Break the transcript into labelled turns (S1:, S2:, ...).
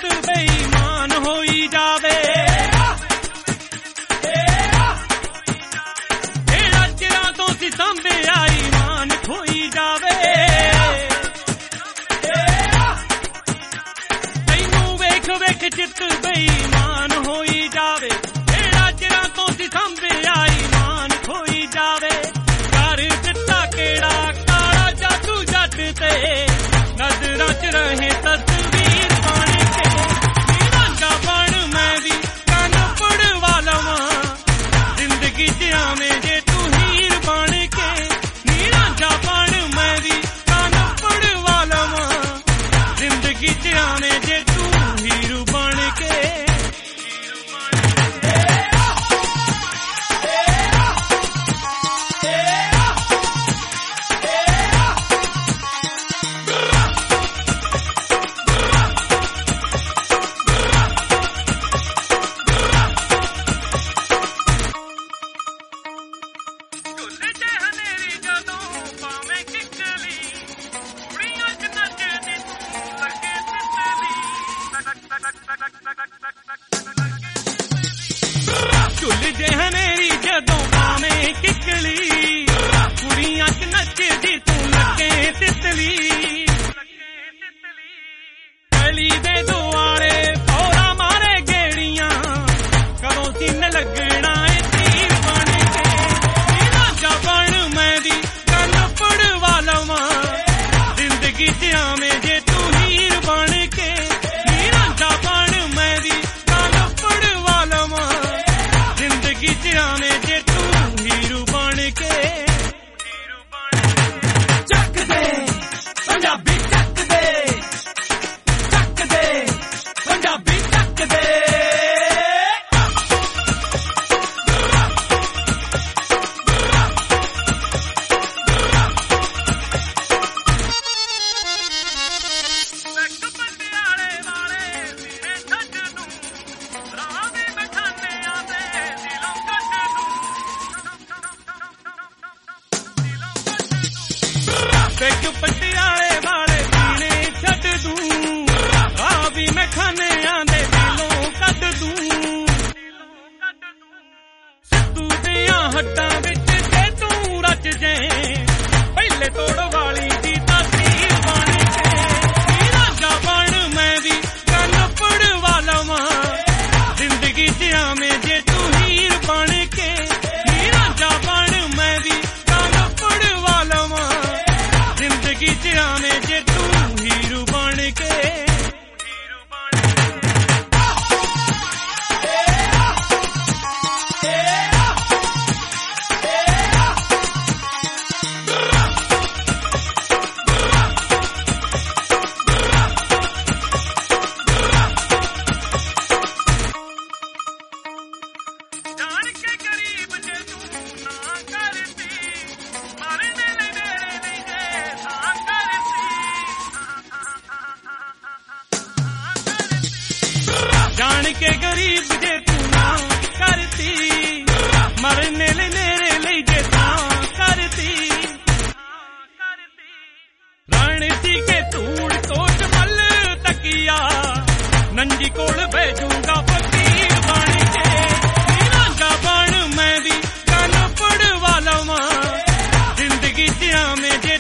S1: चित बेईमान होई जावे जेड़ा चिरां तो सी संभेआ ईमान खोई जावे तैनू वेख वेख चित बेईमान होई जावे जेड़ा चिरां तो सी संभेआ ईमान खोई जावे कर दिता केड़ा काला जादू जट ते नजरां च रहे तस्वीर बन के रांझा बन मैं भी कन पड़वा लवां जिंदगी च आवें जे तू हीर बन के नी रांझा बन मैं भी कन पड़वा लवां जिंदगी च आवें जे तू हीर बन के झुल जे हनेरी जदों पावें किकली कुड़ियां च नचदी तू लगे तितली गली दे दुआरे पौरा मारे गेड़ियां कदों सीन लगना ए तीर बन के रांझा बन मैं दी कन पड़वा लवां जिंदगी च आवें जे तू हीर बन के रांझा बन मैं दी कन पड़वा लवां जिंदगी च आवें जे तू हीरू बन के ਚੱਕ ਦੇ ਪੰਜਾਬੀ ਚੱਕ ਦੇ ਪੰਜਾਬੀ ਚੱਕ ਦੇ ਪਟਿਆਲੇ ਵਾਲੇ ਵੀਰੇ ਛੱਡ ਨੂੰ ਰਾਹ ਵੀ ਬਠਾਨਿਆਂ ਦੇ ਦਿਲੋਂ ਕੱਢ ਦੂੰ ਬੈਗ ਪਟਿਆਲੇ ਵਾਲੇ ਵੀਰੇ ਛੱਡ ਦੂੰ ਰਾਹ ਵੀ ਮੈਂ ਖਾਨਿਆਂ ਦੇ ਦਿਲੋਂ ਕੱਢ ਦੂੰ ਸਿੱਧੂ ਦੀਆਂ ਹੱਡਾਂ ਵਿੱਚ ਜੇ ਤੂੰ ਰਚ ਜੇ ਪਹਿਲੇ ਤੋੜ ਵਾਲੀ ਦੀ ਤਸਵੀਰ ਬਣ ਕੇ ਰਾਂਝਾ ਬਣ ਮੈਂ ਵੀ ਕੰਨ ਪੜਵਾ ਲਵਾਂ जिंदगी च आवें जे तू हीर बन के रांझा बन मैं भी कन पड़वा लवां जिंदगी च आवें जे तू हीर बन के ਜਾਣ ਕੇ ਗਰੀਬ ਜੇ ਤੂੰ ਨਾ ਕਰਦੀ ਮਰਨੇ ਲਈ ਮੇਰੇ ਲਈ ਜੇ ਤਾਂ ਕਰਦੀ ਜਾਣ ਕੇ ਗਰੀਬ ਜੇ ਤੂੰ ਨਾ ਕਰਦੀ ਮਰਨੇ ਲਈ ਮੇਰੇ ਲਈ ਜੇ ਤਾਂ ਕਰਦੀ ਰਣ ਸੀ ਕੇ ਧੂੜ ਕੋਟ ਮੱਲ ਤਕੀਆ ਨੰਜੀ ਕੋਲ ਬਹਿ ਜੂੰਗਾ ਫਕੀਰ ਬਣ ਕੇ ਰਾਂਝਾ ਬਣ ਮੈਂ ਵੀ ਕੰਨ ਪੜਵਾ ਲਵਾਂ जिंदगी च आवें जे